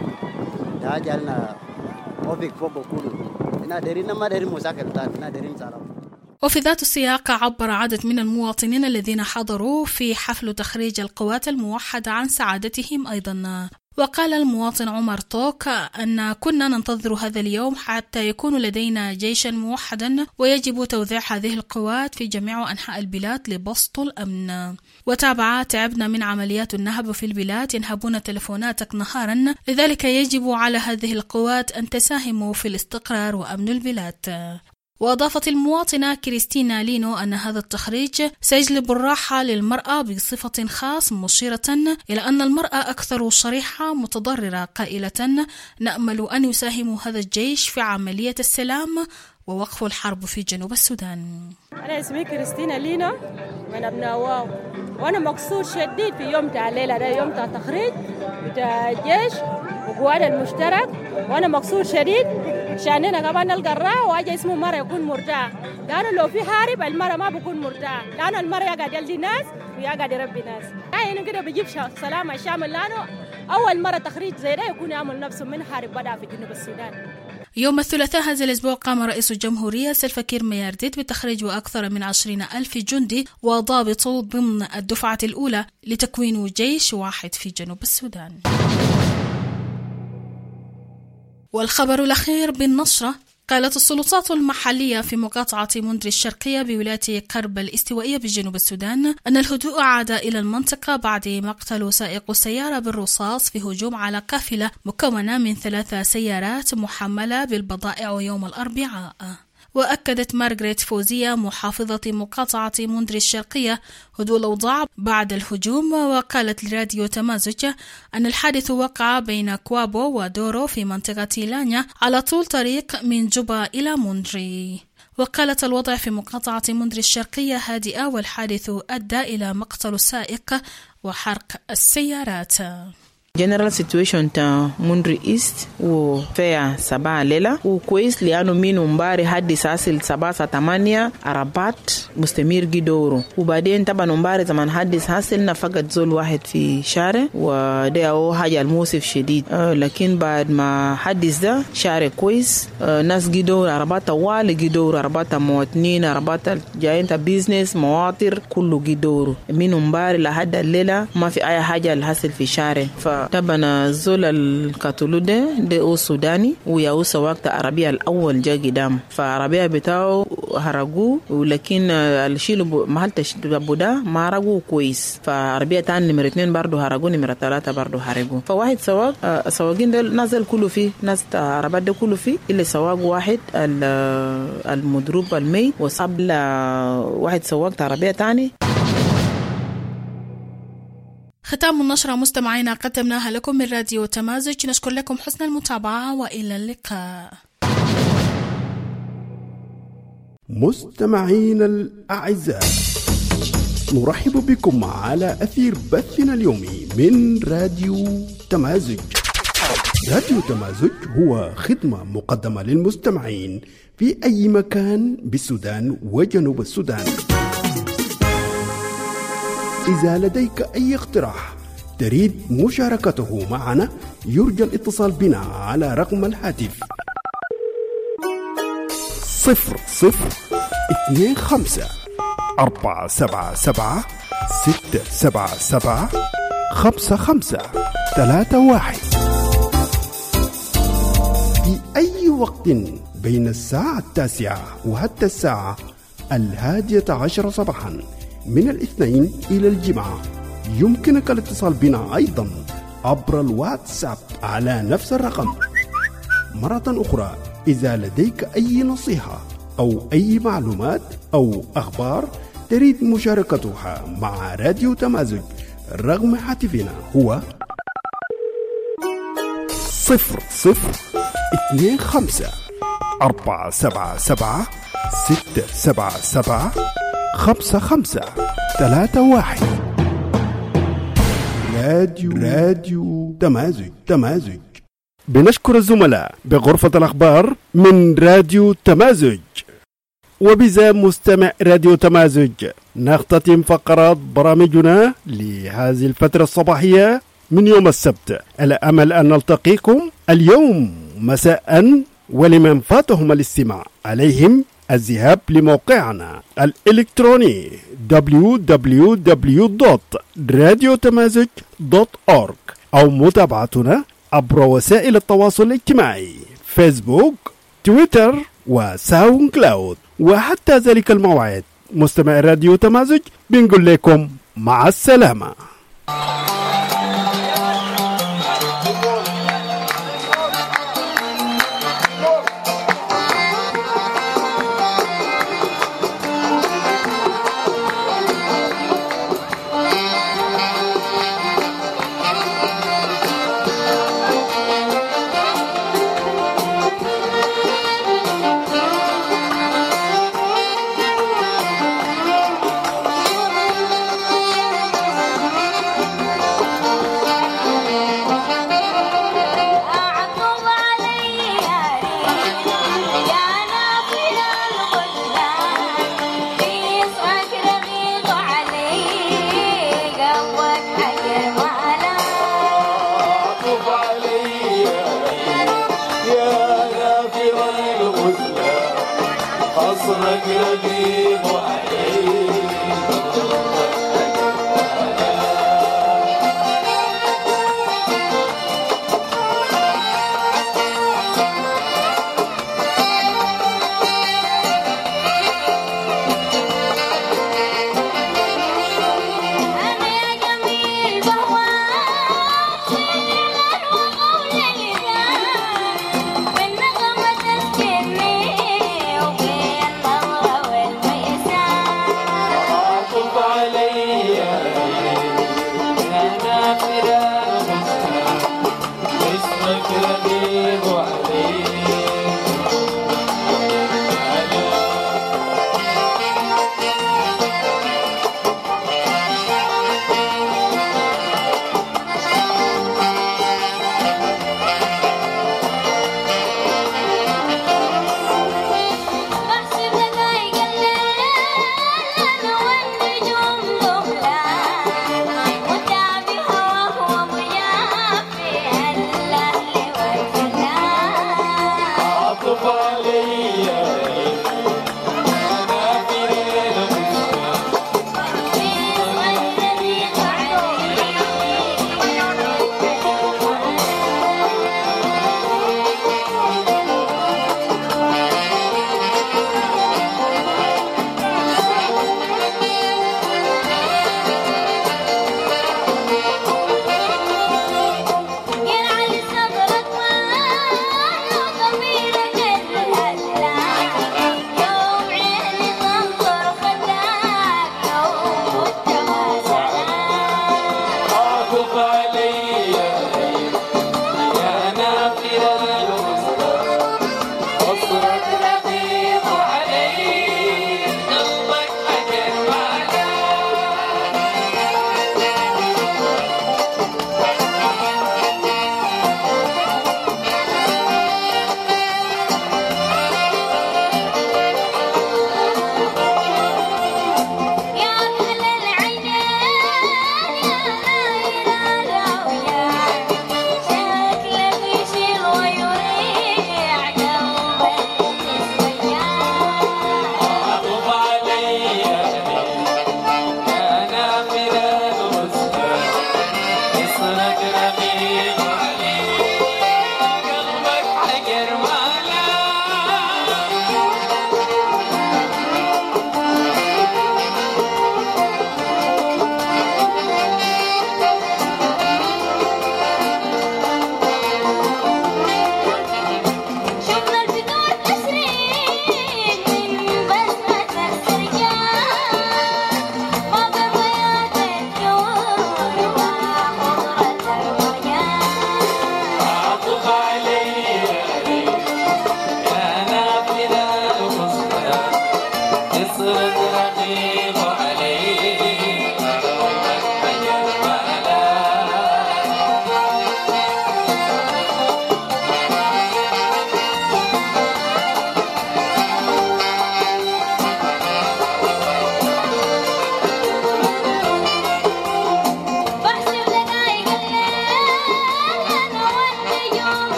دا جالنا أوفيك فوق كله أنا دارين ما دارين مشاكل تاني أنا دارين سلام. وفي ذات السياق عبر عدد من المواطنين الذين حضروا في حفل تخريج القوات الموحدة عن سعادتهم أيضا. وقال المواطن عمر طوك أن كنا ننتظر هذا اليوم حتى يكون لدينا جيشا موحدا، ويجب توزيع هذه القوات في جميع أنحاء البلاد لبسط الأمن. وتابع تعبنا من عمليات النهب في البلاد، ينهبون تلفوناتك نهارا، لذلك يجب على هذه القوات أن تساهم في الاستقرار وأمن البلاد. وأضافت المواطنة كريستينا لينو أن هذا التخريج سيجلب الراحة للمرأة بصفة خاص، مشيرة إلى أن المرأة أكثر شريحة متضررة، قائلة نأمل أن يساهم هذا الجيش في عملية السلام ووقف الحرب في جنوب السودان. أنا اسمي كريستينا لينو من أبناء واو، وأنا مقصود شديد في يوم تاع الليلة ده، يوم تاع تخريج بتاع الجيش وقوات المشترك، وأنا مقصود شديد عشاننا كمان نلقى الراحة وأجي اسمه مرة يكون مرتاح، لأنه لو في حارب المرة ما بكون مرتاح، لأنه المرة يقعد يلدي ناس ويقعد يربي ناس، يعني كده بيجيب سلامة الشامل، لأنه أول مرة تخريج زي ده يكون يعمل نفسه من حارب بدأ في جنوب السودان. يوم الثلاثاء هذا الأسبوع قام رئيس الجمهورية سلفا كير ميارديت بتخريج أكثر من عشرين ألف جندي وضابط ضمن الدفعة الأولى لتكوين جيش واحد في جنوب السودان. والخبر الأخير بالنشرة، قالت السلطات المحلية في مقاطعة مندري الشرقية بولاية قرب الاستوائية بجنوب السودان أن الهدوء عاد إلى المنطقة بعد مقتل سائق السيارة بالرصاص في هجوم على قافلة مكونة من ثلاث سيارات محملة بالبضائع يوم الأربعاء. وأكدت مارغريت فوزية محافظة مقاطعة مندري الشرقية هدوء الأوضاع بعد الهجوم، وقالت لراديو تمازج أن الحادث وقع بين كوابو ودورو في منطقة لانيا على طول طريق من جوبا إلى مندري. وقالت الوضع في مقاطعة مندري الشرقية هادئة، والحادث أدى إلى مقتل السائق وحرق السيارات. general situation ta Mundri East وفيها سبعة ليلة وكويس لأنه مين مباري هدي ساسل سبعة ثمانية عربات مستمر جدورو وبعدين طبعا مباري زمان هدي ساسل فقط زول واحد في شارع وده هو حاجة الموسف شديد أه لكن بعد ما حدث ده شارع كويس أه ناس جدور عربات طوال جدور عربات مواطنين عربات جايين بيزنس مواطر كله جدورو مين مباري لحد الليلة ما في أي حاجة الحصل في شارع فطبعا زول الكاتولو ده ده هو سوداني وياوسا وقت عربية الأول جا قدام فعربية بتاعه هرقوه ولكن الشيء محل تشتبه ده ما هرقوه كويس فعربية تاني نمرة اتنين برضو هرقوه نمرة ثلاثة برضو هرقوه فواحد سواق السواقين ده نازل كله فيه ناس عربات ده كله فيه إلا سواق واحد المضروب الميت وصاب واحد سواق عربية تاني. ختام النشرة مستمعينا قدمناها لكم من راديو تمازج. نشكر لكم حسن المتابعة وإلى اللقاء. مستمعين الأعزاء، نرحب بكم على أثير بثنا اليومي من راديو تمازج. راديو تمازج هو خدمة مقدمة للمستمعين في أي مكان بالسودان وجنوب السودان. إذا لديك أي اقتراح تريد مشاركته معنا يرجى الاتصال بنا على رقم الهاتف صفر صفر اثنين خمسة أربعة سبعة سبعة ستة سبعة سبعة خمسة خمسة ثلاثة واحد في أي وقت بين الساعة التاسعة وحتى الساعة الهادية عشر صباحا من الاثنين إلى الجمعة. يمكنك الاتصال بنا أيضا عبر الواتساب على نفس الرقم. مرة أخرى، إذا لديك أي نصيحة أو أي معلومات أو أخبار تريد مشاركتها مع راديو تمازج، رقم هاتفنا هو صفر صفر اثنين خمسة أربعة سبعة سبعة ستة سبعة سبعة خمسة خمسة ثلاثة واحد. راديو راديو تمازج تمازج. بنشكر الزملاء بغرفة الأخبار من راديو تمازج. وبذا مستمع راديو تمازج نختتم فقرات برامجنا لهذه الفترة الصباحية من يوم السبت، على أمل أن نلتقيكم اليوم مساء، ولمن فاتهم الاستماع عليهم الذهاب لموقعنا الإلكتروني دبليو دبليو دبليو دوت راديو تمازج دوت أورغ أو متابعتنا عبر وسائل التواصل الاجتماعي فيسبوك، تويتر وساوند كلاود. وحتى ذلك الموعد مستمع راديو تمازج بنقول لكم مع السلامة. When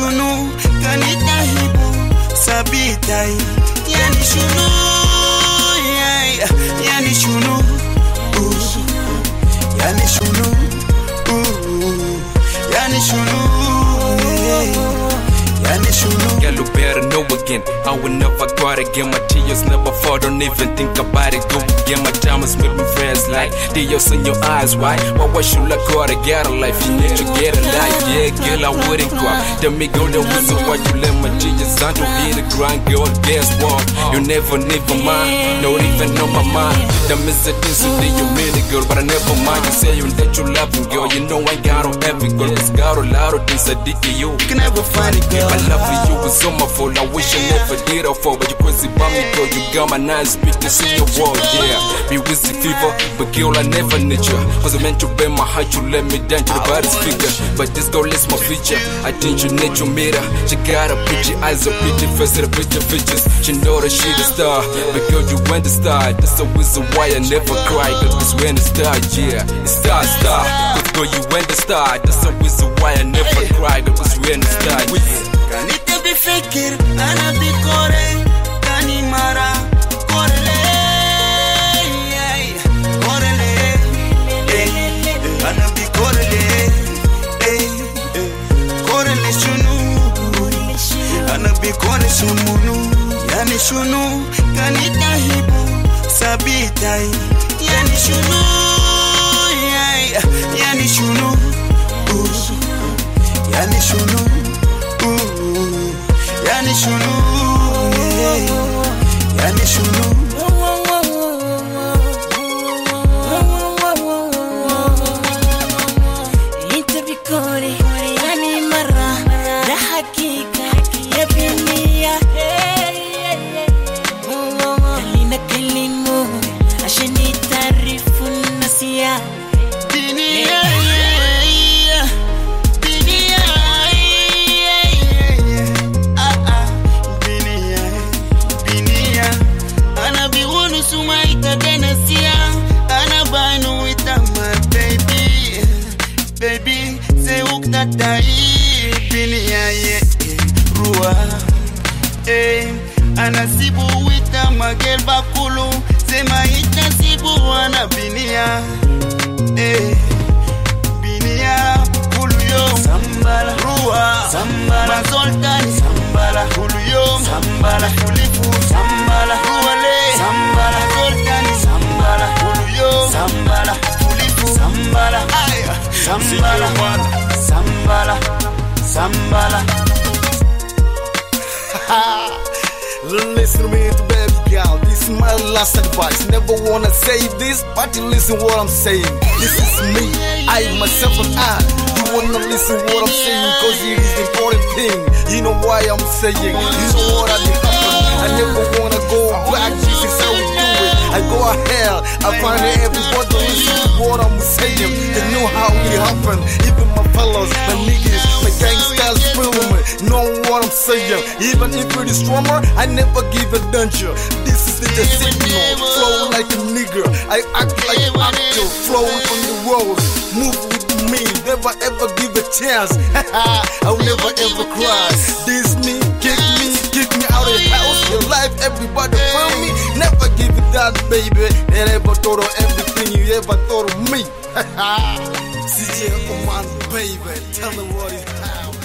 شنو كان يتهبوا سبيتاي يعني شنو يعني شنو يعني شنو يعني شنو Girl, you better know again. I will never go out again. My tears never fall. Don't even think about it. Go again. My diamonds make me friends like tears in your eyes. Why? Why? Why should I go out to get a life? You need to get a life. Yeah, girl, I wouldn't cry. Then me go the reason why you let my tears on to hit the ground. Girl, guess what? You never, never mind. Not even on my mind. That means the things you did, you mean it, girl. But I never mind. You say you that you love me, girl. You know I got on every girl. It's got a lot of things I did to you. You can never find it, girl. My love for you was on my fault. I wish I never did it for, but you crazy about me, girl. You got my nice speakers in your wall, yeah. Be with the fever, but girl, I never need you. Cause I meant to bend my heart, you let me down to the body's figure. But this girl is my feature. I think you need your mirror. She got a pretty eyes, a pretty face, and a pretty features. She know that she the star, but girl, you went the star. That's the reason why I never cry, cause it's when the star, yeah. It's star, star. Cause girl, you went the star. That's the reason why I never cry, cause it's when the star, yeah. Kanite bifikir, ana bikore, kani mara, korele, korele, ana bikorele, korele shunu, ana bikore shumunu, yani shunu, kanita hibu, sabitai, yani shunu, yani shunu, yani shunu. Yani shunu, yani shunu. Inta bikore, yani mara, da hakika ya binia. Kalina kalimu, ashani tarifu nasia. Binia. Sumaita denasia, ana banu ita my baby, baby se ukta tai binia ye ruwa, eh ana sibu ita magel bakulu, se maita sibu ana binia, eh binia kuluyo sambala ruwa, sambala sultani sambala kuluyo sambala kulifu sambala ruwale sambala sultani sambala kuluyo sambala kulifu sambala aya sambala sambala sambala. Listen to me, baby girl. This is my last advice. Never wanna say this, but you listen what I'm saying. This is me, I myself and I. You wanna listen what I'm saying, cause it is the important thing. You know why I'm saying. You know what I did happen. I never wanna go back. This is how we do it. I go ahead, I find everybody listen to what I'm saying. They know how it happened. Even my fellas, my niggas, my gangsters feeling me. Know what I'm saying. Even if it is stronger, I never give a danger. This is the signal. Flow like a nigger. I act like an actor. Flowing on the road. Move with me. Never ever give a chance. I'll never ever cry. This me, kick me, kick me out of the house. Your life, everybody feel me. Never give it that, baby. They never thought of everything you ever thought of me. C J, come on, baby. Tell them what you have.